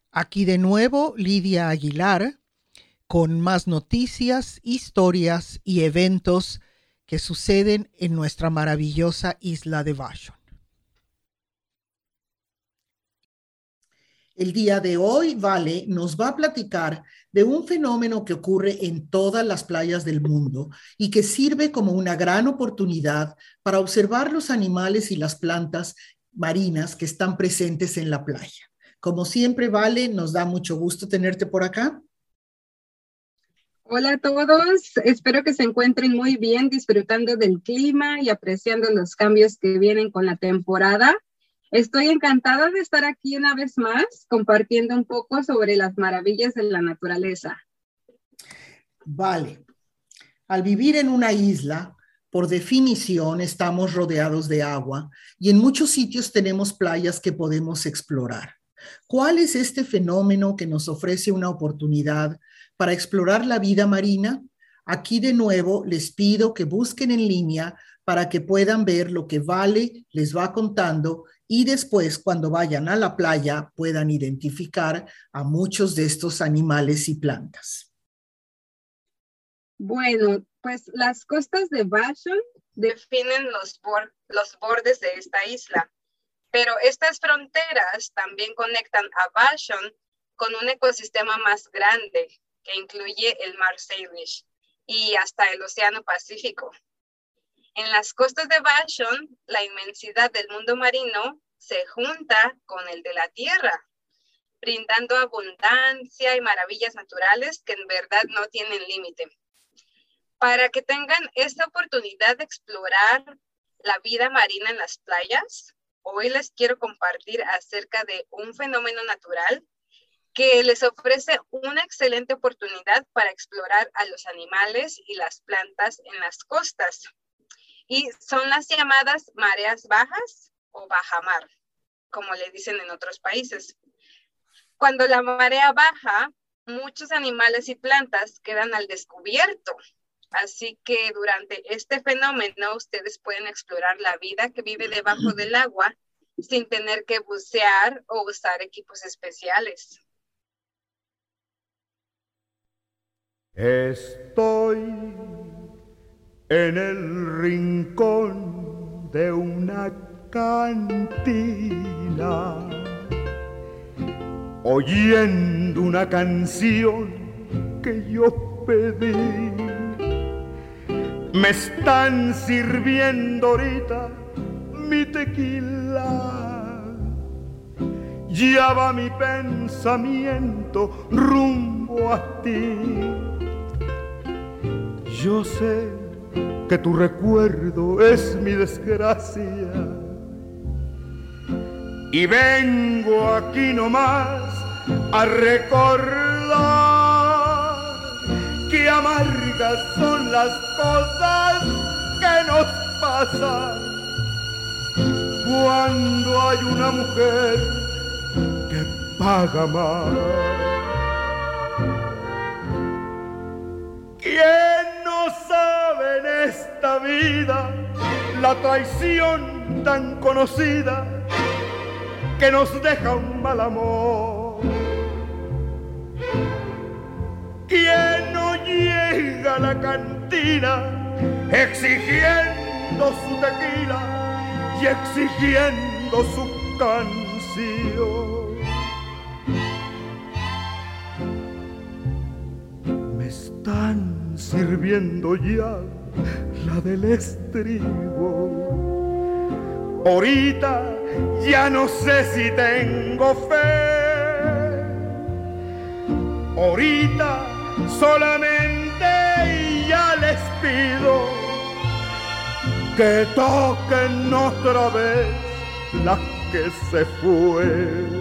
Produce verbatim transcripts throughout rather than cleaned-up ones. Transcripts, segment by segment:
Aquí de nuevo Lidia Aguilar con más noticias, historias y eventos que suceden en nuestra maravillosa isla de Vashon. El día de hoy, Vale nos va a platicar de un fenómeno que ocurre en todas las playas del mundo y que sirve como una gran oportunidad para observar los animales y las plantas marinas que están presentes en la playa. Como siempre, Vale, nos da mucho gusto tenerte por acá. Hola a todos, espero que se encuentren muy bien, disfrutando del clima y apreciando los cambios que vienen con la temporada. Estoy encantada de estar aquí una vez más, compartiendo un poco sobre las maravillas de la naturaleza. Vale, al vivir en una isla, por definición estamos rodeados de agua y en muchos sitios tenemos playas que podemos explorar. ¿Cuál es este fenómeno que nos ofrece una oportunidad para explorar la vida marina? Aquí de nuevo les pido que busquen en línea para que puedan ver lo que Vale les va contando y después cuando vayan a la playa puedan identificar a muchos de estos animales y plantas. Bueno, pues las costas de Vashon definen los, bor- los bordes de esta isla. Pero estas fronteras también conectan a Vashon con un ecosistema más grande que incluye el mar Salish y hasta el Océano Pacífico. En las costas de Vashon, la inmensidad del mundo marino se junta con el de la tierra, brindando abundancia y maravillas naturales que en verdad no tienen límite. Para que tengan esta oportunidad de explorar la vida marina en las playas, hoy les quiero compartir acerca de un fenómeno natural que les ofrece una excelente oportunidad para explorar a los animales y las plantas en las costas. Y son las llamadas mareas bajas o bajamar, como le dicen en otros países. Cuando la marea baja, muchos animales y plantas quedan al descubierto. Así que durante este fenómeno ustedes pueden explorar la vida que vive debajo del agua sin tener que bucear o usar equipos especiales. Estoy en el rincón de una cantina, oyendo una canción que yo pedí. Me están sirviendo ahorita mi tequila, ya va mi pensamiento rumbo a ti. Yo sé que tu recuerdo es mi desgracia y vengo aquí nomás a recordar que amargas son las cosas que nos pasan cuando hay una mujer que paga más. ¿Quién no sabe en esta vida la traición tan conocida que nos deja un mal amor? ¿Quién no llega a la cantina exigiendo su tequila y exigiendo su canción? Me están sirviendo ya la del estribo. Ahorita ya no sé si tengo fe. Ahorita solamente ya les pido que toquen otra vez la que se fue.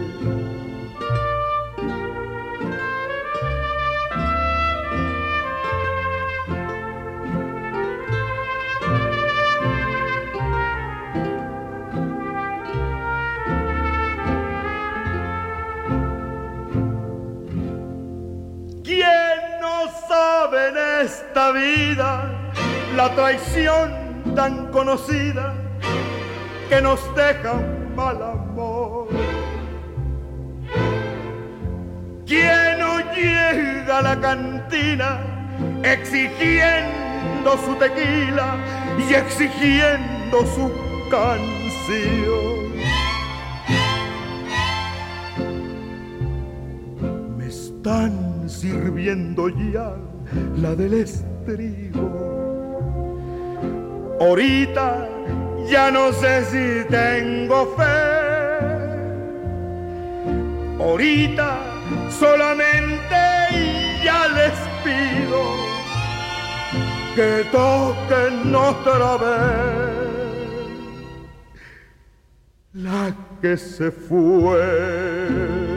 En esta vida la traición tan conocida que nos deja un mal amor. ¿Quién no llega a la cantina exigiendo su tequila y exigiendo su canción? Me están sirviendo ya la del estribo. Ahorita ya no sé si tengo fe. Ahorita solamente ya les pido que toquen otra vez la que se fue.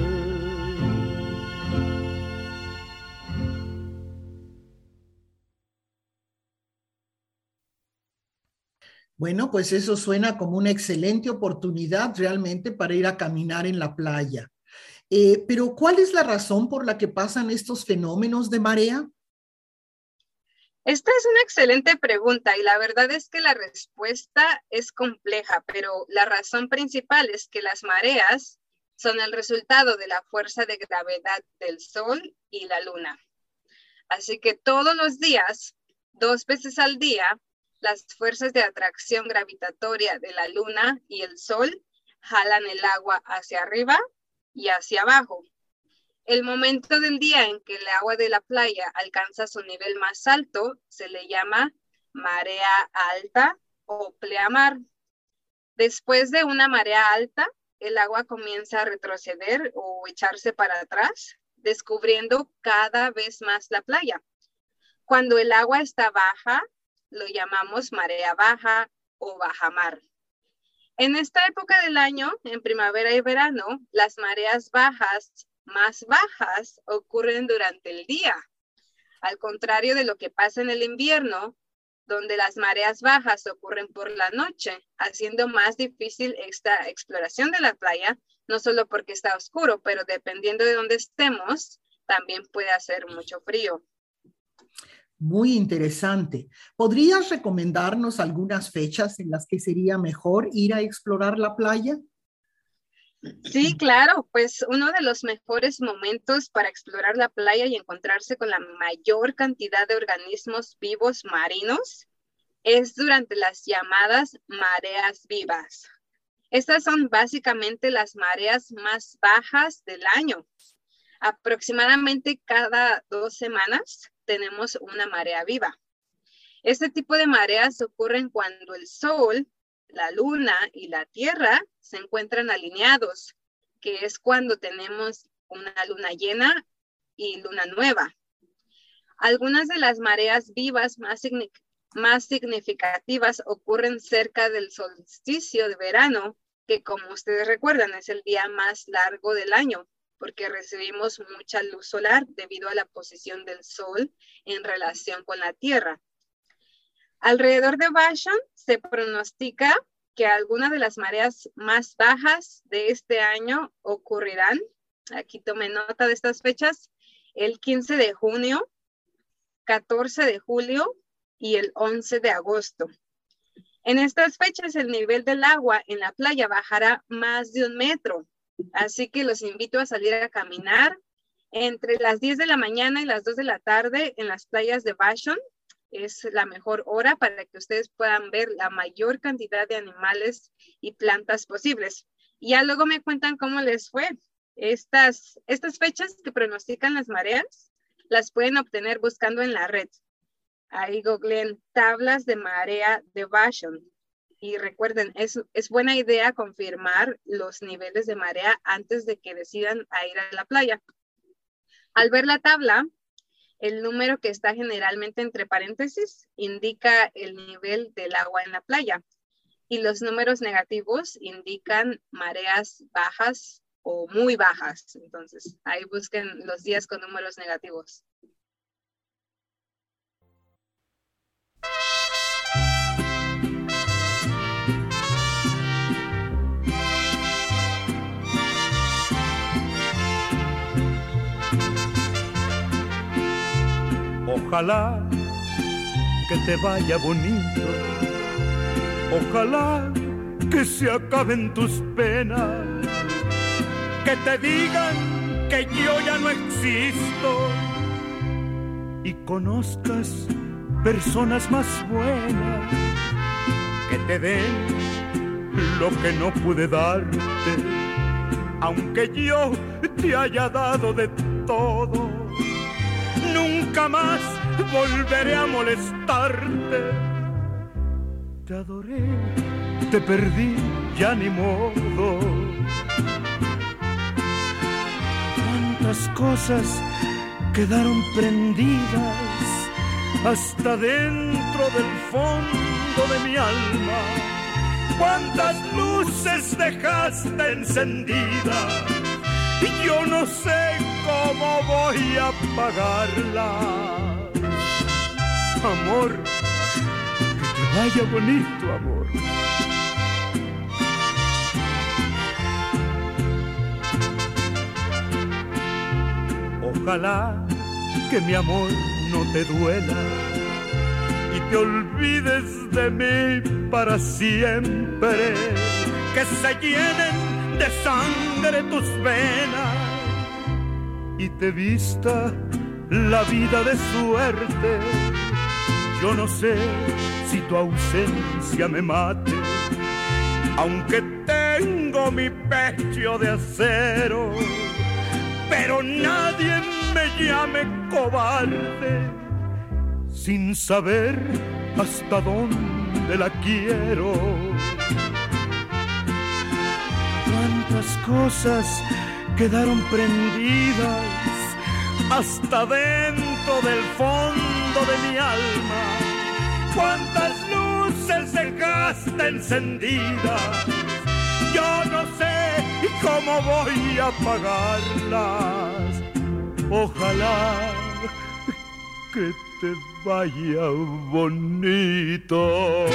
Bueno, pues eso suena como una excelente oportunidad realmente para ir a caminar en la playa. Eh, pero ¿cuál es la razón por la que pasan estos fenómenos de marea? Esta es una excelente pregunta y la verdad es que la respuesta es compleja, pero la razón principal es que las mareas son el resultado de la fuerza de gravedad del Sol y la Luna. Así que todos los días, dos veces al día, las fuerzas de atracción gravitatoria de la Luna y el Sol jalan el agua hacia arriba y hacia abajo. El momento del día en que el agua de la playa alcanza su nivel más alto se le llama marea alta o pleamar. Después de una marea alta, el agua comienza a retroceder o echarse para atrás, descubriendo cada vez más la playa. Cuando el agua está baja, lo llamamos marea baja o bajamar. En esta época del año, en primavera y verano, las mareas bajas más bajas ocurren durante el día. Al contrario de lo que pasa en el invierno, donde las mareas bajas ocurren por la noche, haciendo más difícil esta exploración de la playa, no solo porque está oscuro, pero dependiendo de dónde estemos, también puede hacer mucho frío. Muy interesante. ¿Podrías recomendarnos algunas fechas en las que sería mejor ir a explorar la playa? Sí, claro, pues uno de los mejores momentos para explorar la playa y encontrarse con la mayor cantidad de organismos vivos marinos es durante las llamadas mareas vivas. Estas son básicamente las mareas más bajas del año. Aproximadamente cada dos semanas tenemos una marea viva. Este tipo de mareas ocurren cuando el Sol, la Luna y la Tierra se encuentran alineados, que es cuando tenemos una luna llena y luna nueva. Algunas de las mareas vivas más, más significativas ocurren cerca del solsticio de verano, que como ustedes recuerdan es el día más largo del año, porque recibimos mucha luz solar debido a la posición del Sol en relación con la Tierra. Alrededor de Vashon se pronostica que algunas de las mareas más bajas de este año ocurrirán, aquí tomé nota de estas fechas, el quince de junio, catorce de julio y el once de agosto. En estas fechas el nivel del agua en la playa bajará más de un metro, así que los invito a salir a caminar entre las diez de la mañana y las dos de la tarde en las playas de Vashon. Es la mejor hora para que ustedes puedan ver la mayor cantidad de animales y plantas posibles. Y ya luego me cuentan cómo les fue. Estas, estas fechas que pronostican las mareas las pueden obtener buscando en la red. Ahí googleen tablas de marea de Vashon. Y recuerden, es, es buena idea confirmar los niveles de marea antes de que decidan a ir a la playa. Al ver la tabla, el número que está generalmente entre paréntesis indica el nivel del agua en la playa y los números negativos indican mareas bajas o muy bajas. Entonces, ahí busquen los días con números negativos. Ojalá que te vaya bonito, ojalá que se acaben tus penas, que te digan que yo ya no existo y conozcas personas más buenas que te den lo que no pude darte, aunque yo te haya dado de todo. Nunca más volveré a molestarte. Te adoré, te perdí, ya ni modo. Cuántas cosas quedaron prendidas hasta dentro del fondo de mi alma. Cuántas luces dejaste encendidas y yo no sé cómo voy a apagarlas. Amor, que te vaya bonito, amor. Ojalá que mi amor no te duela y te olvides de mí para siempre, que se llenen de sangre tus venas y te vista la vida de suerte. Yo no sé si tu ausencia me mate, aunque tengo mi pecho de acero, pero nadie me llame cobarde sin saber hasta dónde la quiero. Cuántas cosas quedaron prendidas hasta dentro del fondo de mi alma. Cuántas luces dejaste encendidas, yo no sé cómo voy a apagarlas. Ojalá que te vaya bonito.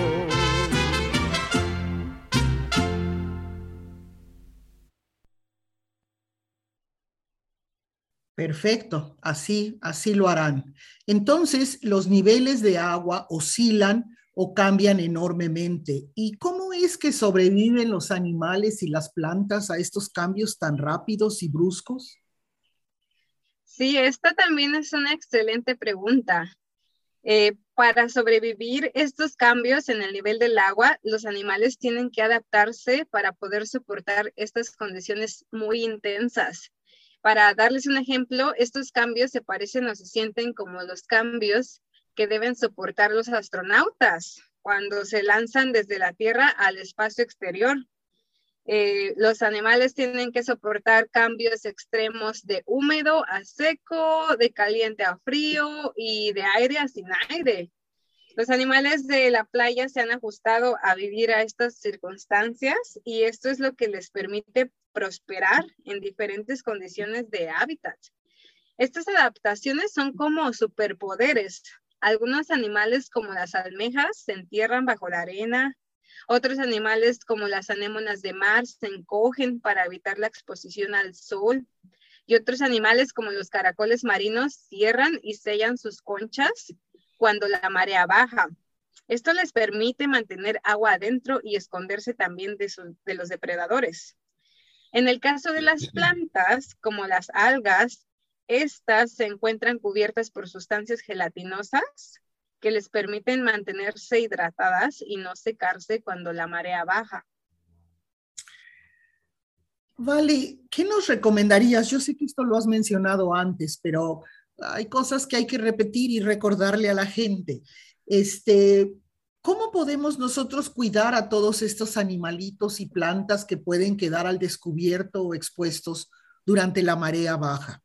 Perfecto, así, así lo harán. Entonces, los niveles de agua oscilan o cambian enormemente. ¿Y cómo es que sobreviven los animales y las plantas a estos cambios tan rápidos y bruscos? Sí, esta también es una excelente pregunta. Eh, para sobrevivir estos cambios en el nivel del agua, los animales tienen que adaptarse para poder soportar estas condiciones muy intensas. Para darles un ejemplo, estos cambios se parecen o se sienten como los cambios que deben soportar los astronautas cuando se lanzan desde la Tierra al espacio exterior. Eh, los animales tienen que soportar cambios extremos de húmedo a seco, de caliente a frío y de aire a sin aire. Los animales de la playa se han ajustado a vivir a estas circunstancias y esto es lo que les permite prosperar en diferentes condiciones de hábitat. Estas adaptaciones son como superpoderes. Algunos animales como las almejas se entierran bajo la arena. Otros animales como las anémonas de mar se encogen para evitar la exposición al sol. Y otros animales como los caracoles marinos cierran y sellan sus conchas cuando la marea baja. Esto les permite mantener agua adentro y esconderse también de, su, de los depredadores. En el caso de las plantas, como las algas, estas se encuentran cubiertas por sustancias gelatinosas que les permiten mantenerse hidratadas y no secarse cuando la marea baja. Vale, ¿qué nos recomendarías? Yo sé que esto lo has mencionado antes, pero hay cosas que hay que repetir y recordarle a la gente. Este, ¿cómo podemos nosotros cuidar a todos estos animalitos y plantas que pueden quedar al descubierto o expuestos durante la marea baja?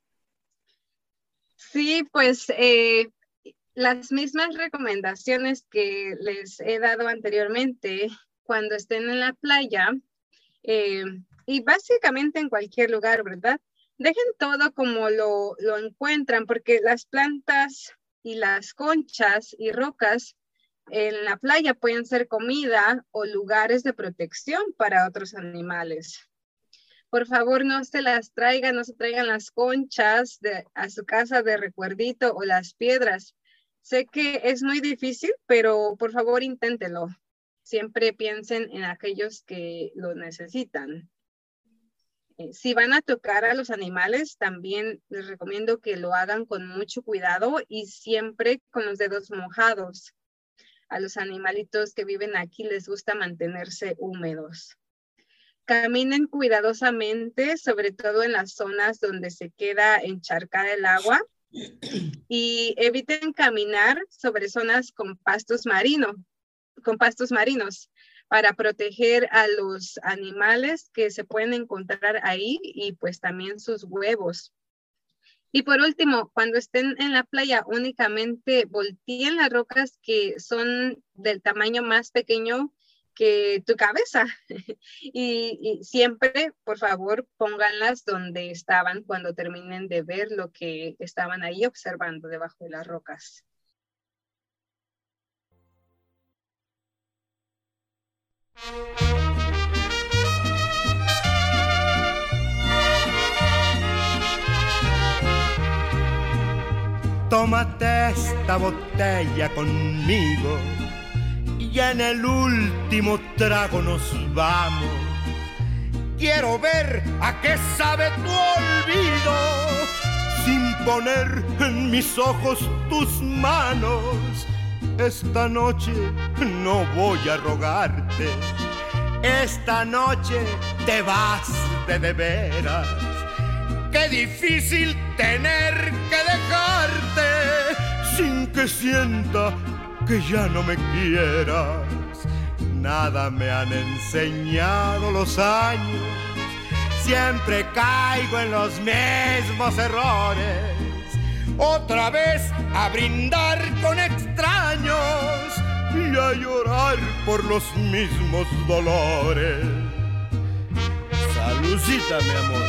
Sí, pues eh, las mismas recomendaciones que les he dado anteriormente cuando estén en la playa eh, y básicamente en cualquier lugar, ¿verdad? Dejen todo como lo, lo encuentran, porque las plantas y las conchas y rocas en la playa pueden ser comida o lugares de protección para otros animales. Por favor, no se las traigan, no se traigan las conchas de, a su casa de recuerdito o las piedras. Sé que es muy difícil, pero por favor inténtelo. Siempre piensen en aquellos que lo necesitan. Eh, si van a tocar a los animales, también les recomiendo que lo hagan con mucho cuidado y siempre con los dedos mojados. A los animalitos que viven aquí les gusta mantenerse húmedos. Caminen cuidadosamente, sobre todo en las zonas donde se queda encharcada el agua, y eviten caminar sobre zonas con pastos marinos, con pastos marinos, para proteger a los animales que se pueden encontrar ahí y pues también sus huevos. Y por último, cuando estén en la playa, únicamente volteen las rocas que son del tamaño más pequeño que tu cabeza. y, y siempre, por favor, pónganlas donde estaban cuando terminen de ver lo que estaban ahí observando debajo de las rocas. Tómate esta botella conmigo y en el último trago nos vamos. Quiero ver a qué sabe tu olvido sin poner en mis ojos tus manos. Esta noche no voy a rogarte, esta noche te vas de de veras. Qué difícil tener que dejarte sin que sienta que ya no me quieras. Nada me han enseñado los años, siempre caigo en los mismos errores. Otra vez a brindar con extraños y a llorar por los mismos dolores. Saludcita, mi amor.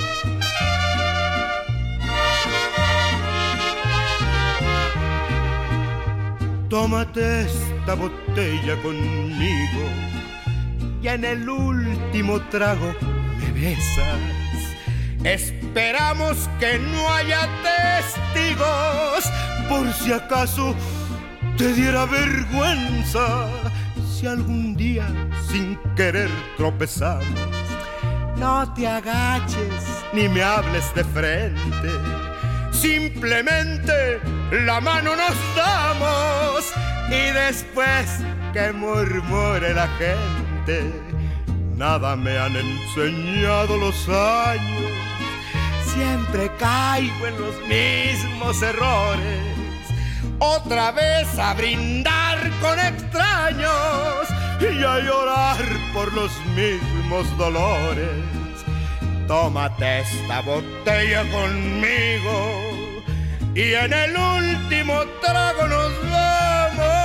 Tómate esta botella conmigo y en el último trago me besas. Esperamos que no haya testigos por si acaso te diera vergüenza si algún día sin querer tropezamos. No te agaches ni me hables de frente, simplemente la mano nos damos y después que murmure la gente. Nada me han enseñado los años, siempre caigo en los mismos errores. Otra vez a brindar con extraños y a llorar por los mismos dolores. Tómate esta botella conmigo y en el último trago nos vamos.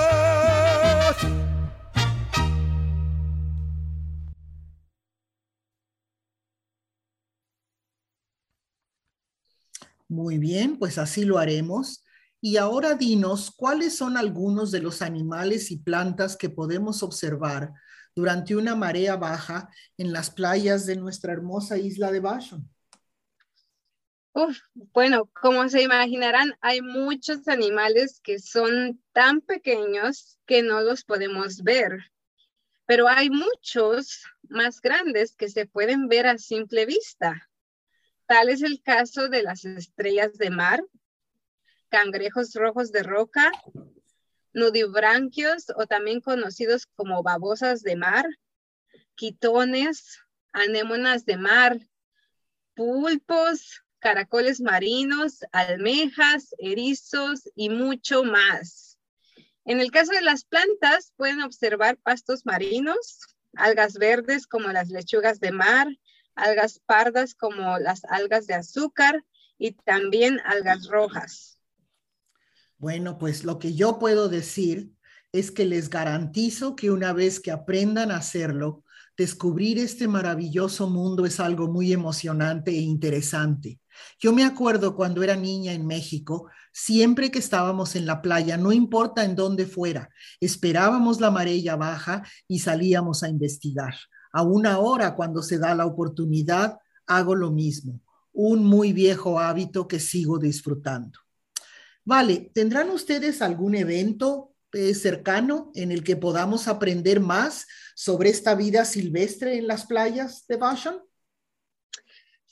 Muy bien, pues así lo haremos. Y ahora dinos, ¿cuáles son algunos de los animales y plantas que podemos observar durante una marea baja en las playas de nuestra hermosa isla de Vashon? Uf, bueno, como se imaginarán, hay muchos animales que son tan pequeños que no los podemos ver, pero hay muchos más grandes que se pueden ver a simple vista. Tal es el caso de las estrellas de mar, cangrejos rojos de roca, nudibranquios o también conocidos como babosas de mar, quitones, anémonas de mar, pulpos, caracoles marinos, almejas, erizos y mucho más. En el caso de las plantas, pueden observar pastos marinos, algas verdes como las lechugas de mar, algas pardas como las algas de azúcar y también algas rojas. Bueno, pues lo que yo puedo decir es que les garantizo que una vez que aprendan a hacerlo, descubrir este maravilloso mundo es algo muy emocionante e interesante. Yo me acuerdo cuando era niña en México, siempre que estábamos en la playa, no importa en dónde fuera, esperábamos la marea baja y salíamos a investigar. Aún ahora, cuando se da la oportunidad, hago lo mismo. Un muy viejo hábito que sigo disfrutando. Vale, ¿tendrán ustedes algún evento eh, cercano en el que podamos aprender más sobre esta vida silvestre en las playas de Vashon?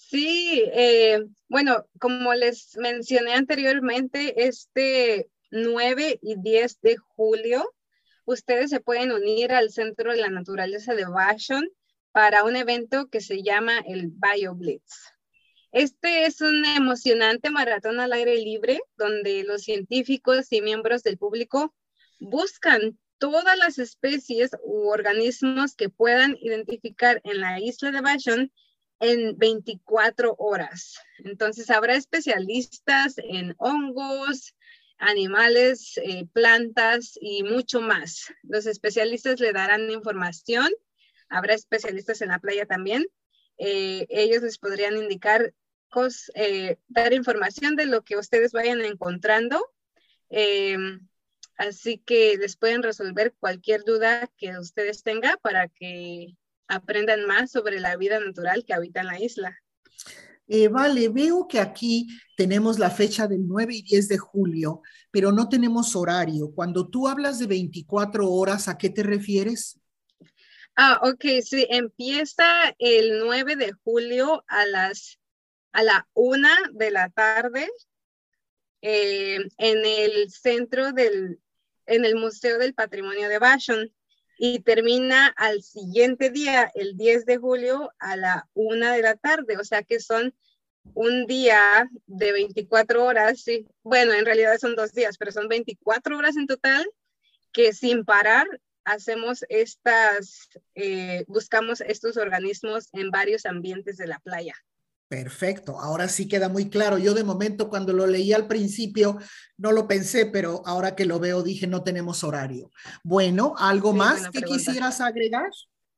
Sí, eh, bueno, como les mencioné anteriormente, este nueve y diez de julio, ustedes se pueden unir al Centro de la Naturaleza de Vashon para un evento que se llama el BioBlitz. Este es un emocionante maratón al aire libre donde los científicos y miembros del público buscan todas las especies u organismos que puedan identificar en la isla de Vashon en veinticuatro horas. Entonces habrá especialistas en hongos, animales, eh, plantas y mucho más. Los especialistas le darán información. Habrá especialistas en la playa también. Eh, ellos les podrían indicar, cos, eh, dar información de lo que ustedes vayan encontrando. Eh, así que les pueden resolver cualquier duda que ustedes tengan para que aprendan más sobre la vida natural que habita en la isla. Eh, vale, veo que aquí tenemos la fecha del nueve y diez de julio, pero no tenemos horario. Cuando tú hablas de veinticuatro horas, ¿a qué te refieres? Ah, ok, sí, empieza el nueve de julio a las a la una de la tarde eh, en el centro del, en el Museo del Patrimonio de Vashon. Y termina al siguiente día, el diez de julio, a la una de la tarde. O sea que son un día de veinticuatro horas. Sí. Bueno, en realidad son dos días, pero son veinticuatro horas en total que sin parar hacemos estas, eh, buscamos estos organismos en varios ambientes de la playa. Perfecto, ahora sí queda muy claro. Yo de momento cuando lo leí al principio no lo pensé, pero ahora que lo veo dije no tenemos horario. Bueno, ¿algo Sí, más buena que pregunta. quisieras agregar?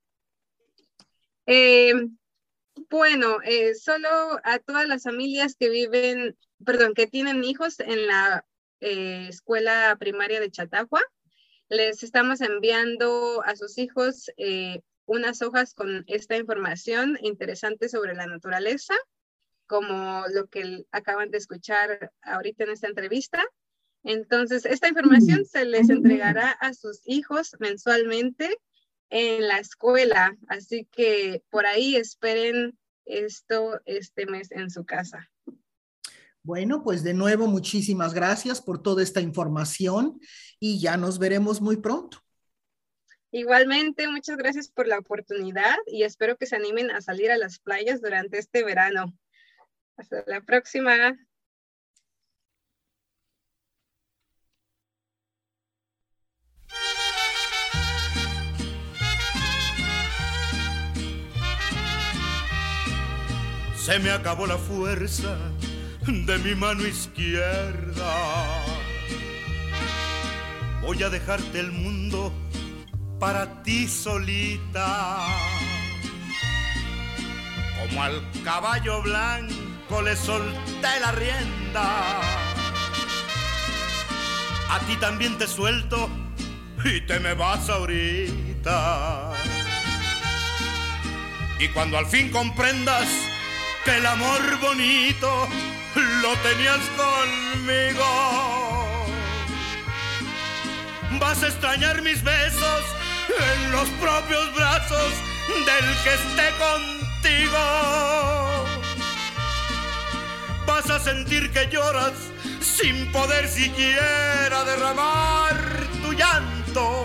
Eh, bueno, eh, solo a todas las familias que viven, perdón, que tienen hijos en la eh, escuela primaria de Chatahua, les estamos enviando a sus hijos eh, unas hojas con esta información interesante sobre la naturaleza, como lo que acaban de escuchar ahorita en esta entrevista. Entonces, esta información se les entregará a sus hijos mensualmente en la escuela, así que por ahí esperen esto este mes en su casa. Bueno, pues de nuevo muchísimas gracias por toda esta información y ya nos veremos muy pronto. Igualmente, muchas gracias por la oportunidad y espero que se animen a salir a las playas durante este verano. Hasta la próxima. Se me acabó la fuerza de mi mano izquierda. Voy a dejarte el mundo para ti solita. Como al caballo blanco le solté la rienda, a ti también te suelto y te me vas ahorita. Y cuando al fin comprendas que el amor bonito lo tenías conmigo, vas a extrañar mis besos en los propios brazos del que esté contigo. Vas a sentir que lloras sin poder siquiera derramar tu llanto.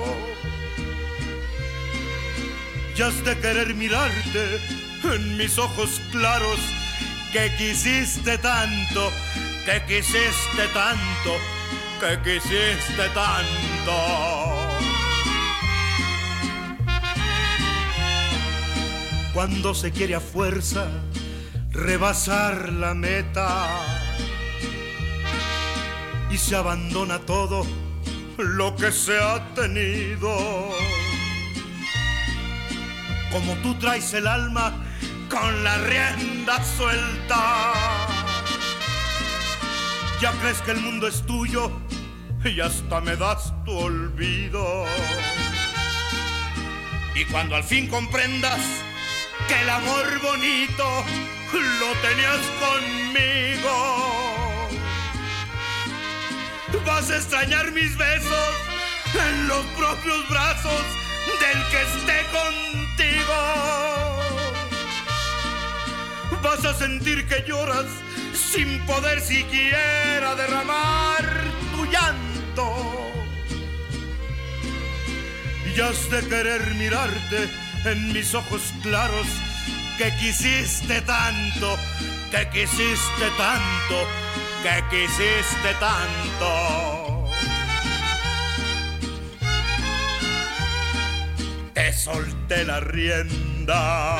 Y has de querer mirarte en mis ojos claros, que quisiste tanto, que quisiste tanto, que quisiste tanto. Cuando se quiere a fuerza rebasar la meta y se abandona todo lo que se ha tenido, como tú traes el alma con la rienda suelta, ya crees que el mundo es tuyo y hasta me das tu olvido. Y cuando al fin comprendas que el amor bonito lo tenías conmigo, vas a extrañar mis besos en los propios brazos del que esté contigo. vas a sentir que lloras sin poder siquiera derramar tu llanto. Y has de querer mirarte en mis ojos claros, que quisiste tanto, que quisiste tanto, que quisiste tanto. Te solté la rienda.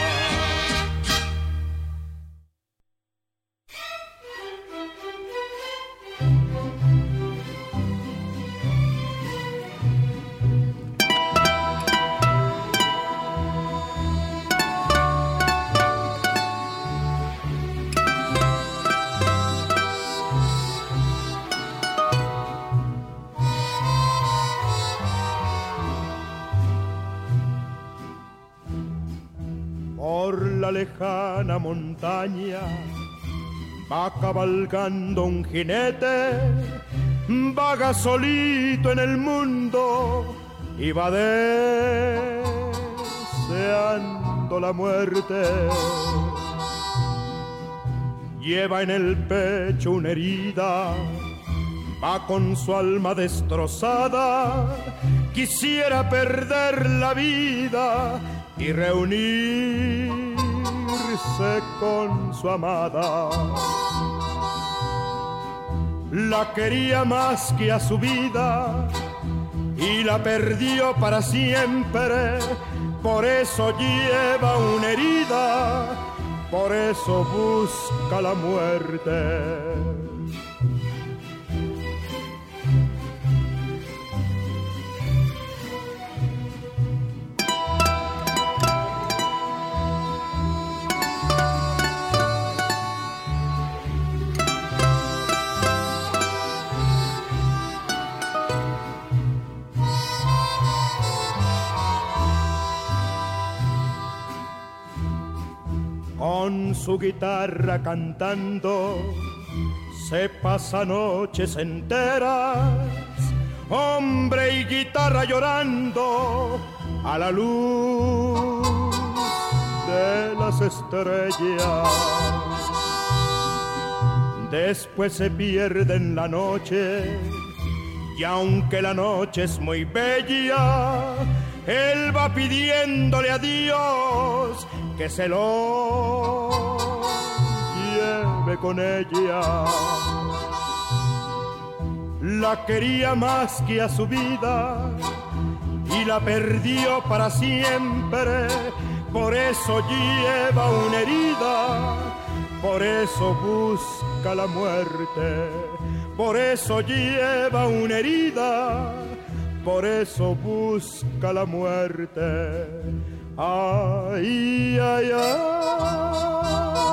La lejana montaña va cabalgando un jinete, vaga solito en el mundo y va deseando la muerte. Lleva en el pecho una herida, va con su alma destrozada, quisiera perder la vida y reunirse con su amada. La quería más que a su vida y la perdió para siempre. Por eso lleva una herida, por eso busca la muerte. Con su guitarra cantando se pasa noches enteras, hombre y guitarra llorando a la luz de las estrellas. Después se pierde en la noche y aunque la noche es muy bella, él va pidiéndole a Dios que se lo lleve con ella. La quería más que a su vida y la perdió para siempre. Por eso lleva una herida, por eso busca la muerte. Por eso lleva una herida, por eso busca la muerte. Ay, ay, ay.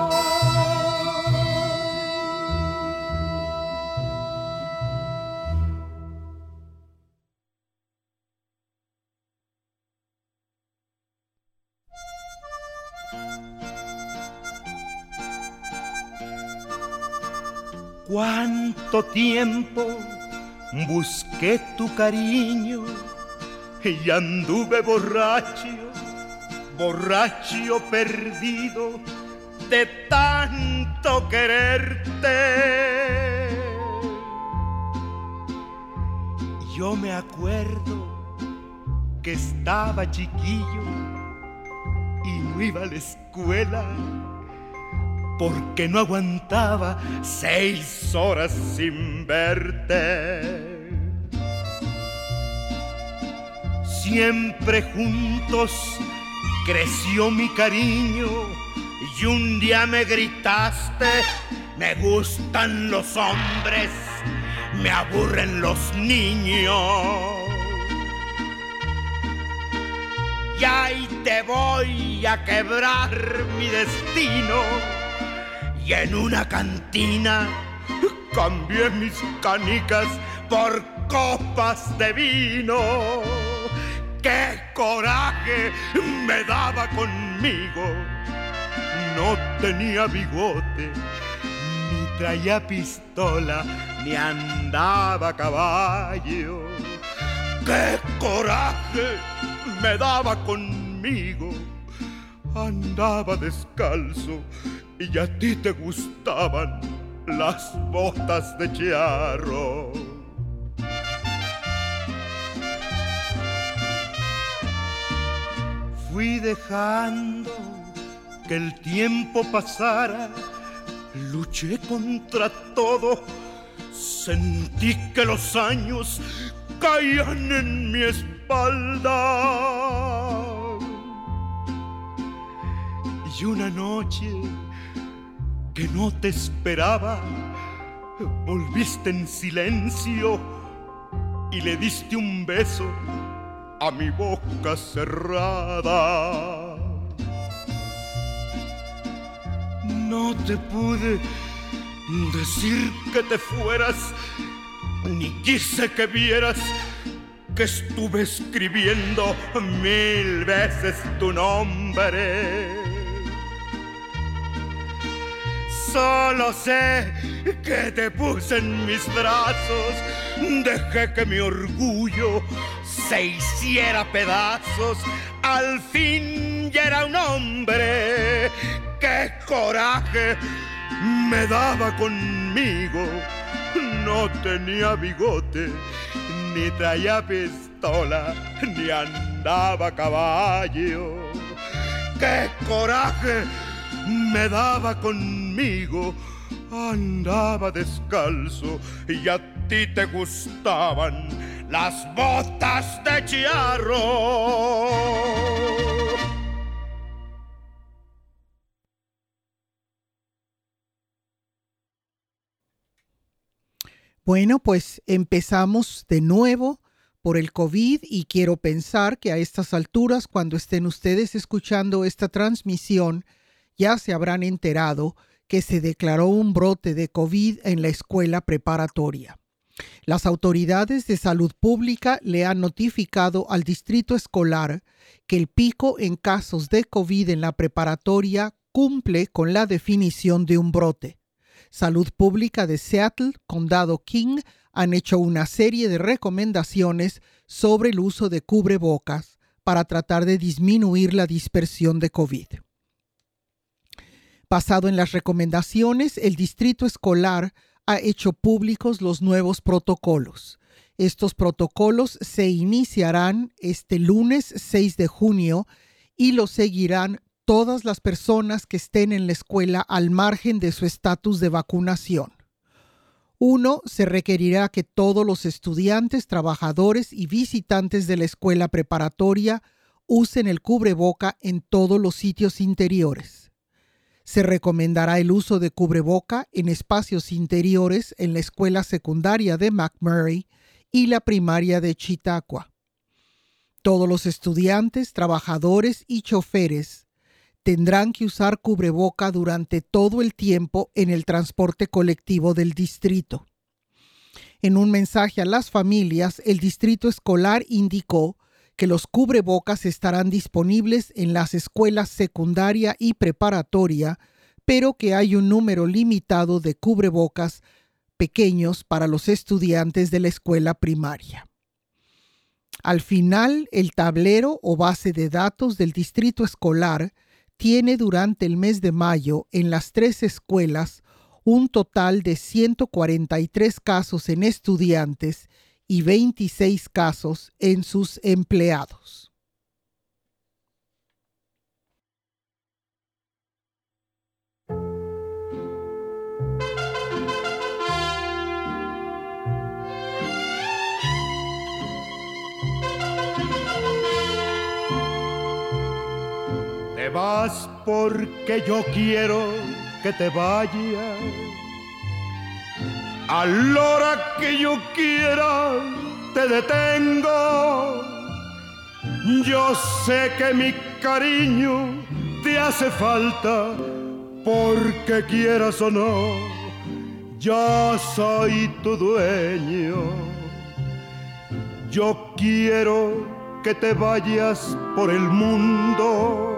Cuánto tiempo busqué tu cariño y anduve borracho, borracho perdido de tanto quererte. Yo me acuerdo que estaba chiquillo y no iba a la escuela porque no aguantaba seis horas sin verte. Siempre juntos creció mi cariño y un día me gritaste: me gustan los hombres, me aburren los niños. Y ahí te voy a quebrar mi destino. Y en una cantina cambié mis canicas por copas de vino. ¡Qué coraje me daba conmigo! No tenía bigote, ni traía pistola, ni andaba a caballo. ¡Qué coraje me daba conmigo! andaba descalzo y a ti te gustaban las botas de charro. Fui dejando que el tiempo pasara, luché contra todo, sentí que los años caían en mi espalda. Y una noche que no te esperaba, volviste en silencio y le diste un beso a mi boca cerrada. No te pude decir que te fueras, ni quise que vieras que estuve escribiendo mil veces tu nombre. Solo sé que te puse en mis brazos, dejé que mi orgullo se hiciera pedazos. Al fin ya era un hombre. ¡Qué coraje me daba conmigo! No tenía bigote, ni traía pistola, ni andaba a caballo. ¡Qué coraje me daba conmigo! Andaba descalzo y a ti te gustaban las botas de charro. Bueno, pues empezamos de nuevo por el COVID y quiero pensar que a estas alturas, cuando estén ustedes escuchando esta transmisión, ya se habrán enterado que se declaró un brote de COVID en la escuela preparatoria. Las autoridades de salud pública le han notificado al distrito escolar que el pico en casos de COVID en la preparatoria cumple con la definición de un brote. Salud Pública de Seattle, Condado King, han hecho una serie de recomendaciones sobre el uso de cubrebocas para tratar de disminuir la dispersión de COVID. Basado en las recomendaciones, el distrito escolar ha hecho públicos los nuevos protocolos. Estos protocolos se iniciarán este lunes seis de junio y los seguirán todas las personas que estén en la escuela al margen de su estatus de vacunación. Uno, se requerirá que todos los estudiantes, trabajadores y visitantes de la escuela preparatoria usen el cubreboca en todos los sitios interiores. Se recomendará el uso de cubreboca en espacios interiores en la escuela secundaria de McMurray y la primaria de Chautauqua. Todos los estudiantes, trabajadores y choferes tendrán que usar cubreboca durante todo el tiempo en el transporte colectivo del distrito. En un mensaje a las familias, el distrito escolar indicó que los cubrebocas estarán disponibles en las escuelas secundaria y preparatoria, pero que hay un número limitado de cubrebocas pequeños para los estudiantes de la escuela primaria. Al final, el tablero o base de datos del distrito escolar tiene durante el mes de mayo en las tres escuelas un total de ciento cuarenta y tres casos en estudiantes y veintiséis casos en sus empleados. Te vas porque yo quiero que te vayas. A la hora que yo quiera te detengo. Yo sé que mi cariño te hace falta, porque quieras o no, yo soy tu dueño. Yo quiero que te vayas por el mundo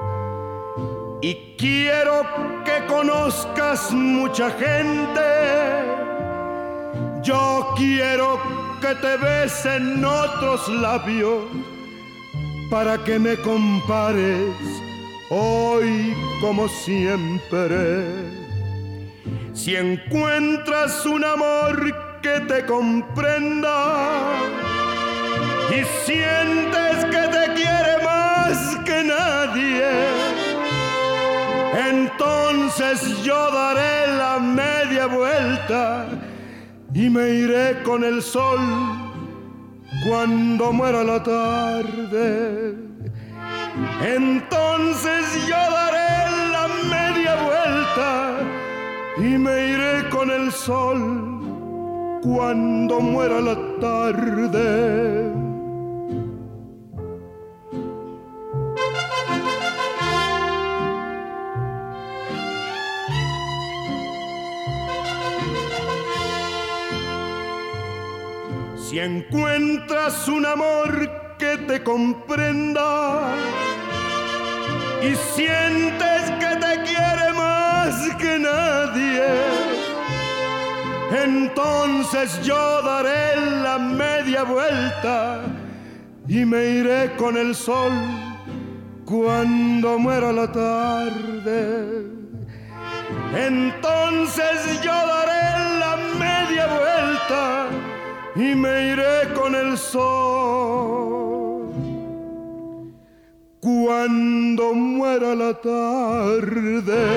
y quiero que conozcas mucha gente. Yo quiero que te besen otros labios para que me compares hoy como siempre. Si encuentras un amor que te comprenda y sientes que te quiere más que nadie, entonces yo daré la media vuelta y me iré con el sol cuando muera la tarde. Entonces yo daré la media vuelta y me iré con el sol cuando muera la tarde. Si encuentras un amor que te comprenda y sientes que te quiere más que nadie, entonces yo daré la media vuelta y me iré con el sol cuando muera la tarde. Entonces yo daré la media vuelta y me iré con el sol cuando muera la tarde.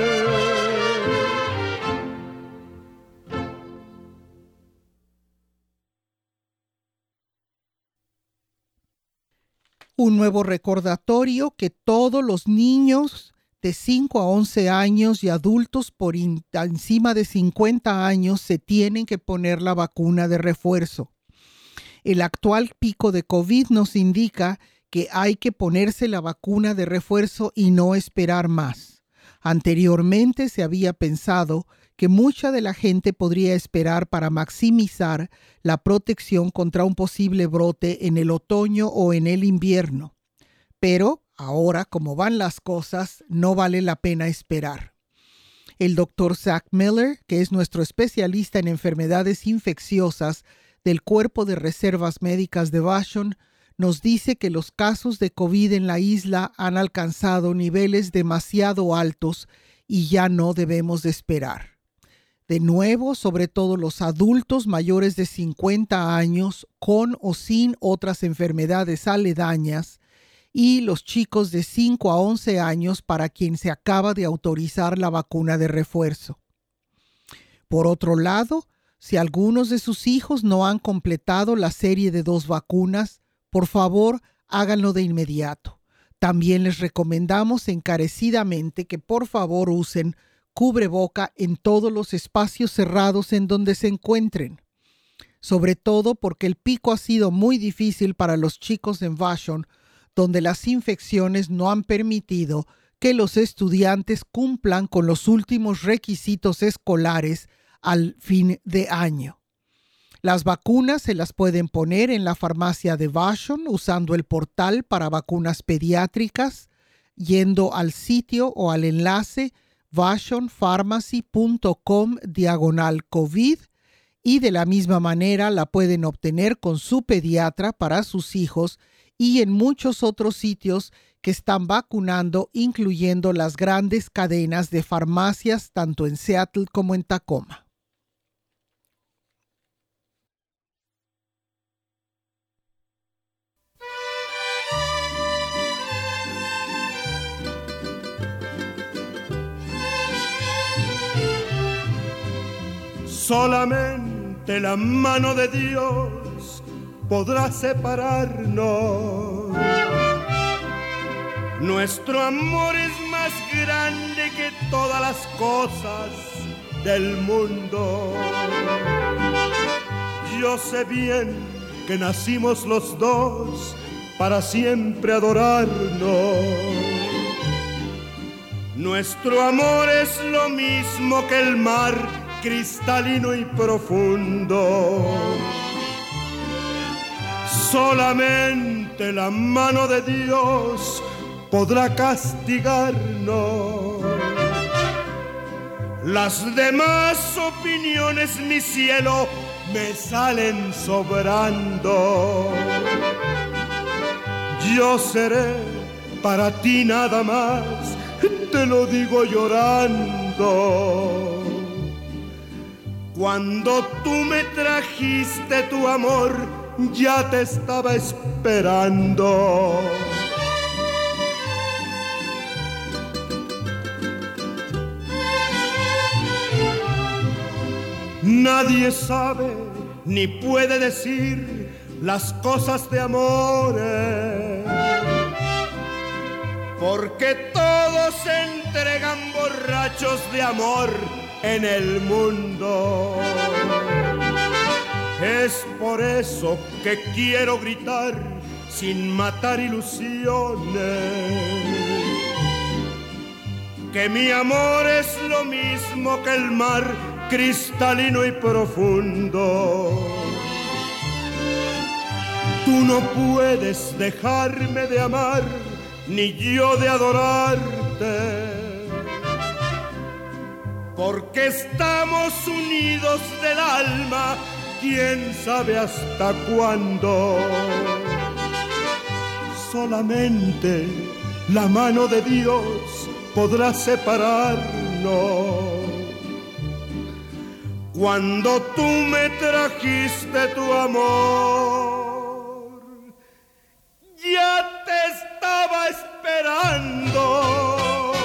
Un nuevo recordatorio que todos los niños de cinco a once años y adultos por in- encima de cincuenta años se tienen que poner la vacuna de refuerzo. El actual pico de COVID nos indica que hay que ponerse la vacuna de refuerzo y no esperar más. Anteriormente se había pensado que mucha de la gente podría esperar para maximizar la protección contra un posible brote en el otoño o en el invierno. Pero ahora, como van las cosas, no vale la pena esperar. El doctor Zach Miller, que es nuestro especialista en enfermedades infecciosas del Cuerpo de Reservas Médicas de Vashon, nos dice que los casos de COVID en la isla han alcanzado niveles demasiado altos y ya no debemos de esperar. De nuevo, sobre todo los adultos mayores de cincuenta años, con o sin otras enfermedades aledañas, y los chicos de cinco a once años para quien se acaba de autorizar la vacuna de refuerzo. Por otro lado, si algunos de sus hijos no han completado la serie de dos vacunas, por favor, háganlo de inmediato. También les recomendamos encarecidamente que por favor usen cubreboca en todos los espacios cerrados en donde se encuentren. Sobre todo porque el pico ha sido muy difícil para los chicos en Vashon, donde las infecciones no han permitido que los estudiantes cumplan con los últimos requisitos escolares al fin de año. Las vacunas se las pueden poner en la farmacia de Vashon usando el portal para vacunas pediátricas, yendo al sitio o al enlace vashonpharmacy.com diagonal COVID, y de la misma manera la pueden obtener con su pediatra para sus hijos y en muchos otros sitios que están vacunando, incluyendo las grandes cadenas de farmacias tanto en Seattle como en Tacoma. Solamente la mano de Dios podrá separarnos. Nuestro amor es más grande que todas las cosas del mundo. Yo sé bien que nacimos los dos para siempre adorarnos. Nuestro amor es lo mismo que el mar, cristalino y profundo. Solamente la mano de Dios podrá castigarnos. Las demás opiniones, mi cielo, me salen sobrando. Yo seré para ti nada más, te lo digo llorando. Cuando tú me trajiste tu amor, ya te estaba esperando. Nadie sabe ni puede decir las cosas de amores, porque todos se entregan borrachos de amor en el mundo. Es por eso que quiero gritar sin matar ilusiones, que mi amor es lo mismo que el mar cristalino y profundo. Tú no puedes dejarme de amar, ni yo de adorarte, porque estamos unidos del alma, quién sabe hasta cuándo. Solamente la mano de Dios podrá separarnos. Cuando tú me trajiste tu amor, ya te estaba esperando.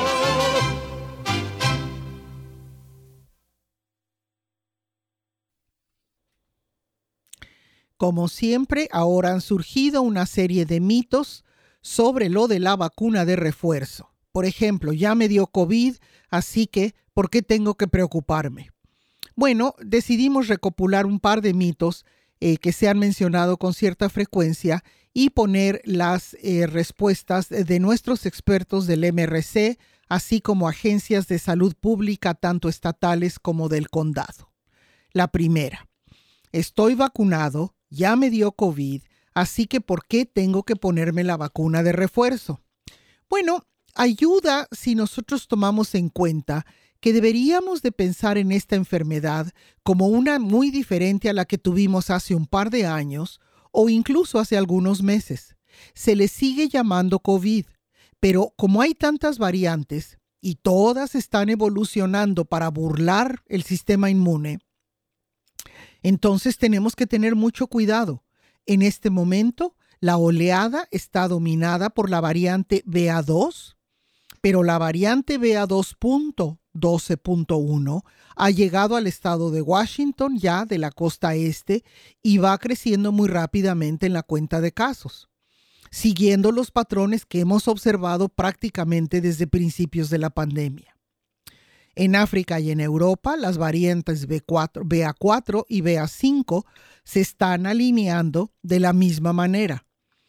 Como siempre, ahora han surgido una serie de mitos sobre lo de la vacuna de refuerzo. Por ejemplo, ya me dio COVID, así que, ¿por qué tengo que preocuparme? Bueno, decidimos recopilar un par de mitos eh, que se han mencionado con cierta frecuencia y poner las eh, respuestas de nuestros expertos del M R C, así como agencias de salud pública, tanto estatales como del condado. La primera: estoy vacunado, ya me dio COVID, así que ¿por qué tengo que ponerme la vacuna de refuerzo? Bueno, ayuda si nosotros tomamos en cuenta que deberíamos de pensar en esta enfermedad como una muy diferente a la que tuvimos hace un par de años o incluso hace algunos meses. Se le sigue llamando COVID, pero como hay tantas variantes y todas están evolucionando para burlar el sistema inmune, entonces tenemos que tener mucho cuidado. En este momento, la oleada está dominada por la variante B A dos, pero la variante B A dos punto doce punto uno ha llegado al estado de Washington, ya de la costa este, y va creciendo muy rápidamente en la cuenta de casos, siguiendo los patrones que hemos observado prácticamente desde principios de la pandemia. En África y en Europa, las variantes B cuatro, B A cuatro y B A cinco se están alineando de la misma manera.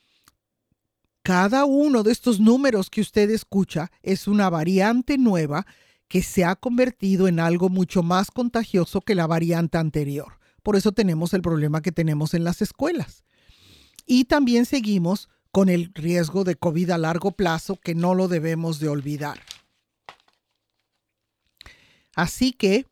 Cada uno de estos números que usted escucha es una variante nueva que se ha convertido en algo mucho más contagioso que la variante anterior. Por eso tenemos el problema que tenemos en las escuelas. Y también seguimos con el riesgo de COVID a largo plazo, que no lo debemos de olvidar. Así que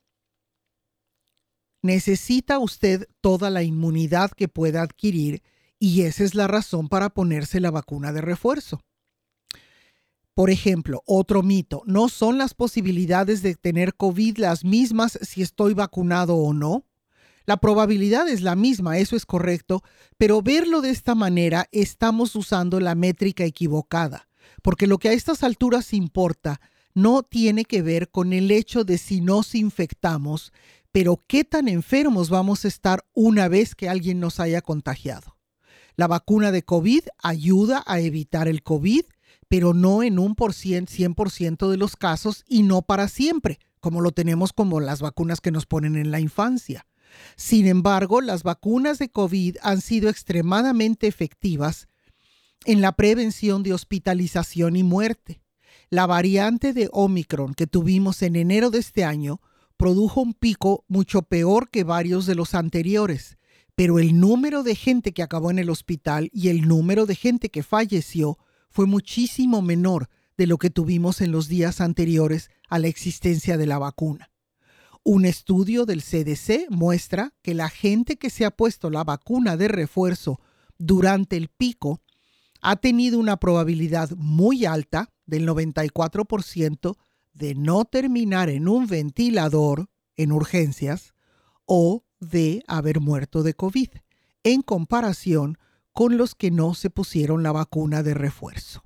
necesita usted toda la inmunidad que pueda adquirir, y esa es la razón para ponerse la vacuna de refuerzo. Por ejemplo, otro mito: ¿no son las posibilidades de tener COVID las mismas si estoy vacunado o no? La probabilidad es la misma, eso es correcto, pero verlo de esta manera estamos usando la métrica equivocada, porque lo que a estas alturas importa no tiene que ver con el hecho de si nos infectamos, pero qué tan enfermos vamos a estar una vez que alguien nos haya contagiado. La vacuna de COVID ayuda a evitar el COVID, pero no en un por cien, cien por ciento de los casos y no para siempre, como lo tenemos como las vacunas que nos ponen en la infancia. Sin embargo, las vacunas de COVID han sido extremadamente efectivas en la prevención de hospitalización y muerte. La variante de Omicron que tuvimos en enero de este año produjo un pico mucho peor que varios de los anteriores, pero el número de gente que acabó en el hospital y el número de gente que falleció fue muchísimo menor de lo que tuvimos en los días anteriores a la existencia de la vacuna. Un estudio del C D C muestra que la gente que se ha puesto la vacuna de refuerzo durante el pico ha tenido una probabilidad muy alta del noventa y cuatro por ciento de no terminar en un ventilador en urgencias o de haber muerto de COVID, en comparación con los que no se pusieron la vacuna de refuerzo.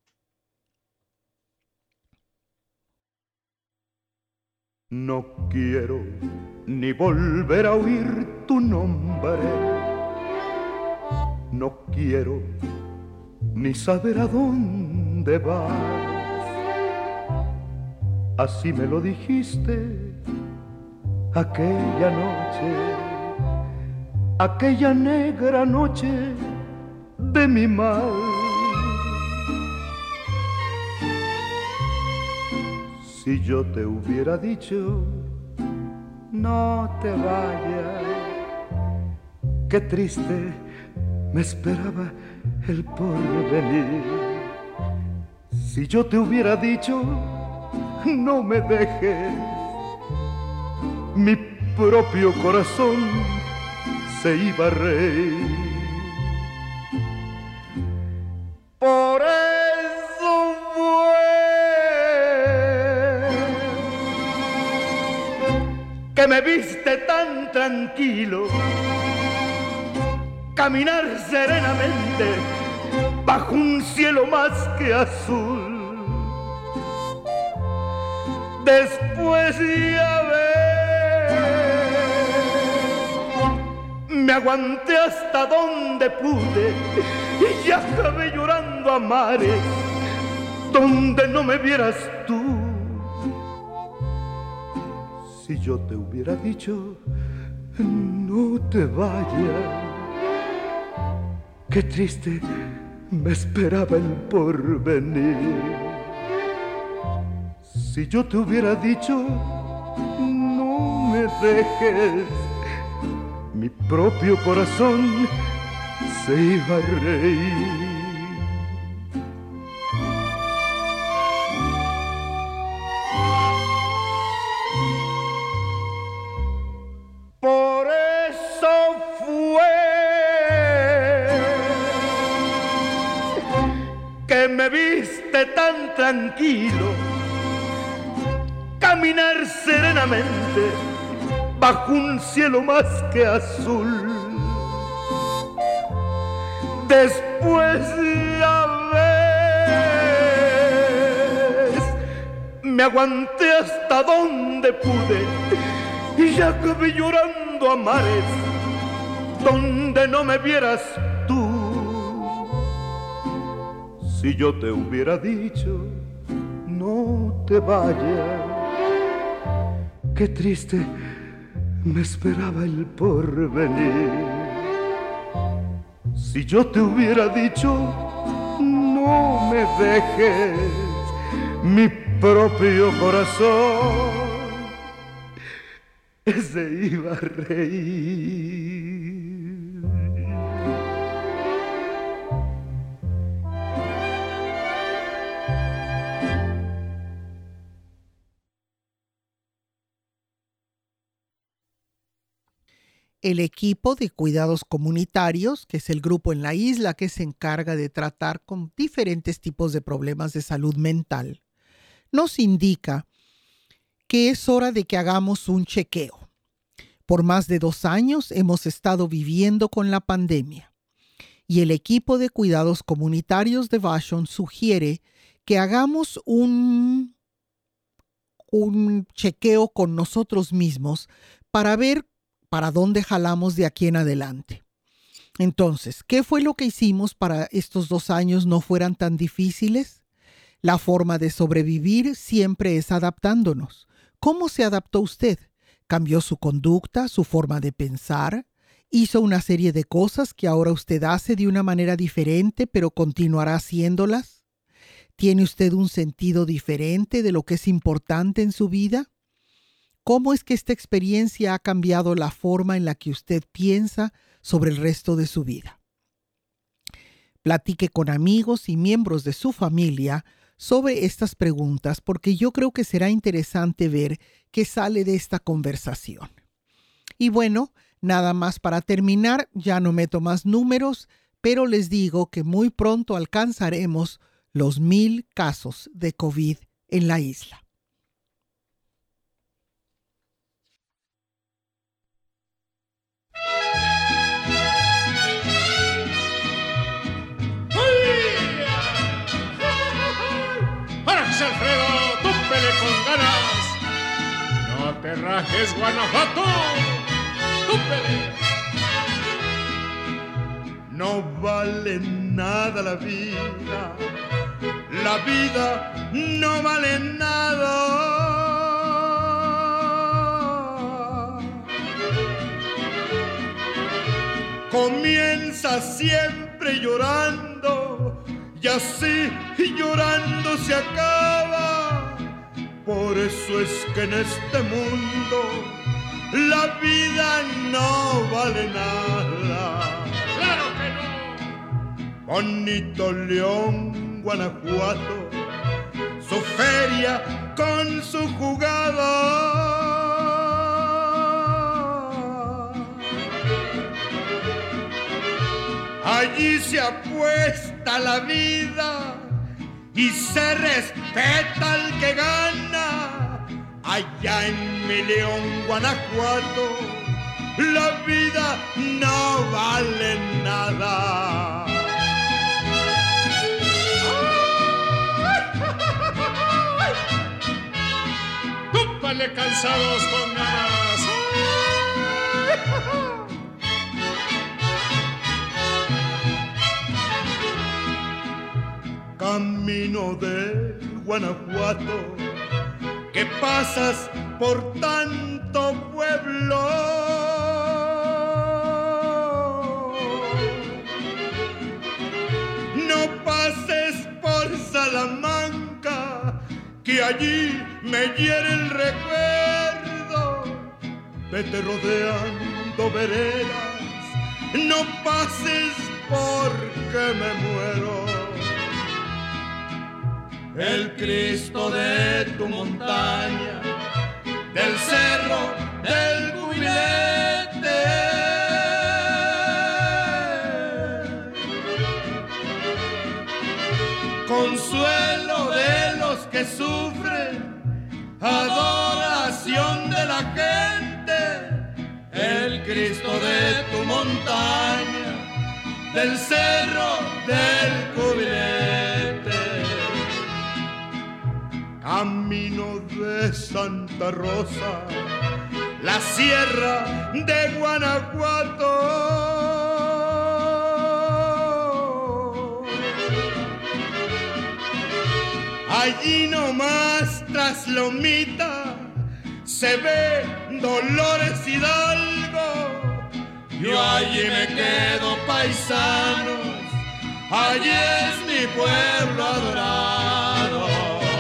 No quiero ni volver a oír tu nombre. No quiero ni saber a dónde vas. Así me lo dijiste aquella noche, aquella negra noche de mi mal. Si yo te hubiera dicho, no te vayas, qué triste me esperaba el porvenir. Si yo te hubiera dicho, no me dejes, mi propio corazón se iba a reír. Por eso fue que me viste tan tranquilo, caminar serenamente bajo un cielo más que azul. Después ya ves, me aguanté hasta donde pude y ya acabé llorando a mares donde no me vieras tú. Si yo te hubiera dicho, no te vayas, qué triste me esperaba el porvenir. Si yo te hubiera dicho, no me dejes, mi propio corazón se iba a reír. Por eso fue que me viste tan tranquilo, caminar serenamente bajo un cielo más que azul. Después ya ves, me aguanté hasta donde pude y ya acabé llorando a mares donde no me vieras tú. Si yo te hubiera dicho, no te vayas, qué triste me esperaba el porvenir. Si yo te hubiera dicho, no me dejes, mi propio corazón se iba a reír. El equipo de cuidados comunitarios, que es el grupo en la isla que se encarga de tratar con diferentes tipos de problemas de salud mental, nos indica que es hora de que hagamos un chequeo. Por más de dos años hemos estado viviendo con la pandemia y el equipo de cuidados comunitarios de Vashon sugiere que hagamos un, un chequeo con nosotros mismos para ver para dónde jalamos de aquí en adelante. Entonces, ¿qué fue lo que hicimos para estos dos años no fueran tan difíciles? La forma de sobrevivir siempre es adaptándonos. ¿Cómo se adaptó usted? ¿Cambió su conducta, su forma de pensar? ¿Hizo una serie de cosas que ahora usted hace de una manera diferente, pero continuará haciéndolas? ¿Tiene usted un sentido diferente de lo que es importante en su vida? ¿Cómo es que esta experiencia ha cambiado la forma en la que usted piensa sobre el resto de su vida? Platique con amigos y miembros de su familia sobre estas preguntas porque yo creo que será interesante ver qué sale de esta conversación. Y bueno, nada más para terminar, ya no meto más números, pero les digo que muy pronto alcanzaremos los mil casos de COVID en la isla. Alfredo, túpele con ganas. No te rajes, Guanajuato, túpele. No vale nada la vida, la vida no vale nada. Comienza siempre llorando y así llorando se acaba. Por eso es que en este mundo la vida no vale nada. ¡Claro que no! Bonito León, Guanajuato, su feria con su jugada. Allí se apuesta la vida y se respeta al que gana. Allá en mi León, Guanajuato, la vida no vale nada. ¡Túpale cansados con ganas! Camino de Guanajuato, que pasas por tanto pueblo. No pases por Salamanca, que allí me hiere el recuerdo. Vete rodeando veredas, no pases porque me muero. El Cristo de tu montaña, del cerro del Cubilete, consuelo de los que sufren, adoración de la gente. El Cristo de tu montaña, del cerro del Cubilete. Camino de Santa Rosa, la sierra de Guanajuato. Allí nomás tras Lomita se ve Dolores Hidalgo. Yo allí me quedo, paisanos, allí es mi pueblo adorado.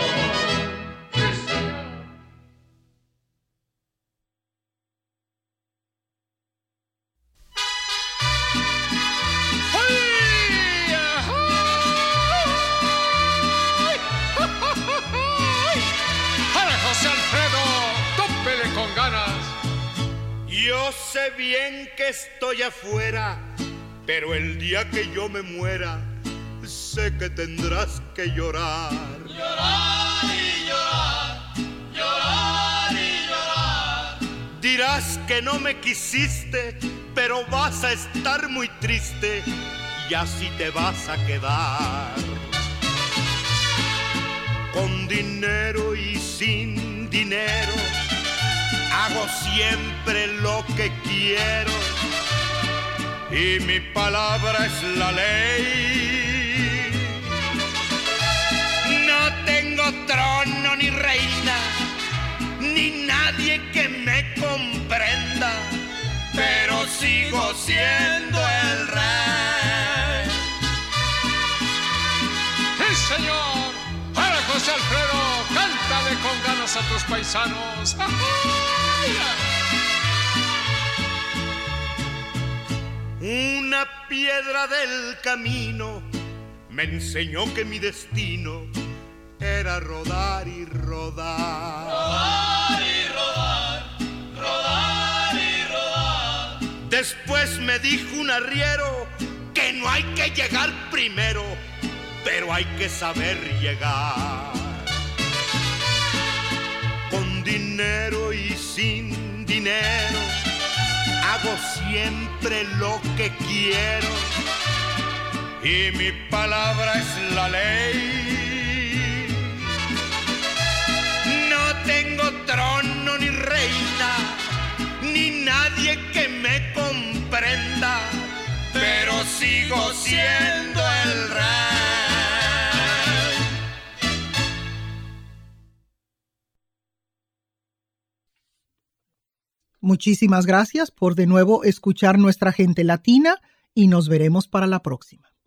Yo sé bien que estoy afuera, pero el día que yo me muera, sé que tendrás que llorar. Llorar y llorar, llorar y llorar. Dirás que no me quisiste, pero vas a estar muy triste y así te vas a quedar. Con dinero y sin dinero, hago siempre lo que quiero y mi palabra es la ley. No tengo trono ni reina, ni nadie que me comprenda, pero sigo siendo el rey. ¡Sí, señor! ¡Ahora, José Alfredo! ¡Cántale con ganas a tus paisanos! Una piedra del camino me enseñó que mi destino era rodar y rodar. Rodar y rodar, rodar y rodar. Después me dijo un arriero que no hay que llegar primero, pero hay que saber llegar. Con dinero y sin dinero, hago siempre lo que quiero, y mi palabra es la ley. No tengo trono ni reina, ni nadie que me comprenda, pero sigo siendo el rey. Muchísimas gracias por de nuevo escuchar Nuestra Gente Latina y nos veremos para la próxima.